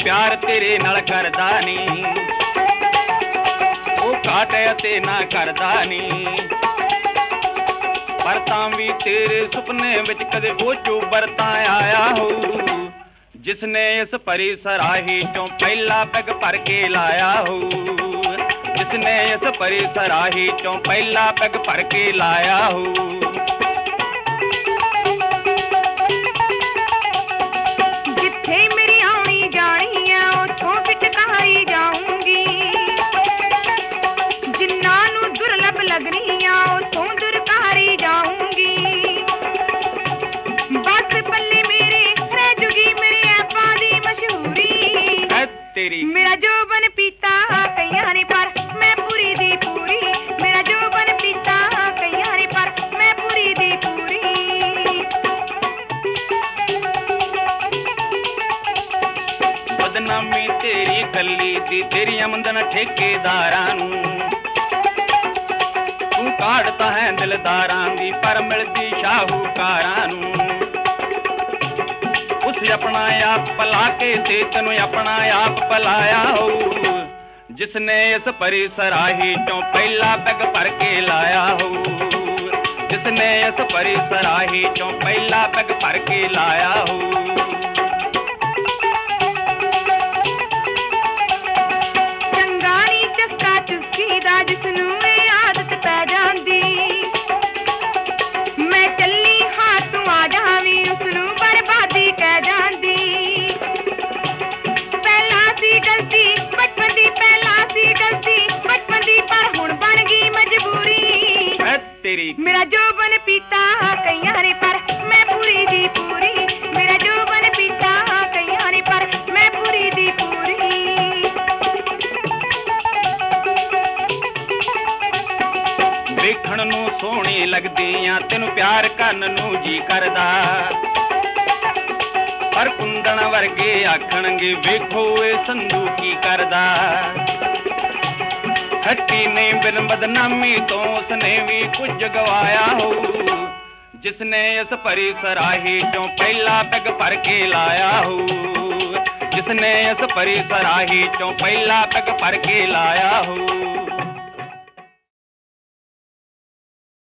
प्यार तेरे नाल करदा नी, ओ घाट ते ना करदा नी, पर तां भी तेरे सुपने विच कदे ओ चोबर तां आया हो, जिसने इस परी सराही चों पहला पैग भर के लाया हो, जिसने इस परी सराही चों पहला पैग भर के लाया हो। जिथे मेरी आनी जानी है उथों फिटकारी जाऊंगी, जिन्ना नू दुर्लभ लगनी है उथों दुरकारी जाऊंगी, बस पल्ले मेरे रह जुगी मेरे ऐपा दी मशहूरी, तेरी मेरा जोबन पीता कईयां ने पर मैं पूरी दी पूरी, मेरा जोबन पीता कईयां ने पर मैं पूरी दी पूरी। बदनामी तेरी गली दी तेरी आमदन ठेकेदारां नू, तू काढ़ता है दिलदारां दी पर मिलदी शाहूकारां नू, उस अपना आप पला के ते तैनू अपना आप पलाया हो, जिसने इस परी सराही चों पहला पैग भर के लाया हो, जिसने इस परी सराही चों पहला पैग भर के लाया हो। चंगानी चस्का चुस्की दा जिसनू ए आदत पै जांदी, मैं चली हां तू आ जावी उसनू बर्बादी कह जांदी, पहला सी गलती बचपन दी, पहला सी गलती बचपन दी पर हुण बन गई मजबूरी, तेरी मेरा जोबन पीता कईयां ने पर मैं पूरी दी पूरी, मेरा जोबन पीता कईयां ने पर मैं पूरी दी पूरी। ਵੇਖਣ ਨੂੰ ਸੋਹਣੀ ਲੱਗਦੀ ਆ ਤੈਨੂੰ ਪਿਆਰ ਕਰਨ ਨੂੰ ਜੀ ਕਰਦਾ, ਪਰ ਕੁੰਦਣ ਵਰਗੇ ਆਖਣਗੇ ਵੇਖੋ ਇਹ ਸੰਧੂ ਕੀ ਕਰਦਾ, ਖੱਟੀ ਨੇ ਬਿਨ ਬਦਨਾਮੀ ਤੋਂ ਉਸਨੇ ਵੀ ਕੁਝ ਗਵਾਇਆ ਹੋ, ਜਿਸਨੇ ਇਸ ਭਰੀ ਸਰਾਹੀ ਚੋਂ ਪਹਿਲਾ ਪੈਗ ਭਰ ਕੇ ਲਾਇਆ ਹੋ, ਜਿਸਨੇ ਇਸ ਭਰੀ ਸਰਾਹੀ ਚੋਂ ਪਹਿਲਾ ਪੈਗ ਭਰ ਕੇ ਲਾਇਆ ਹੋ।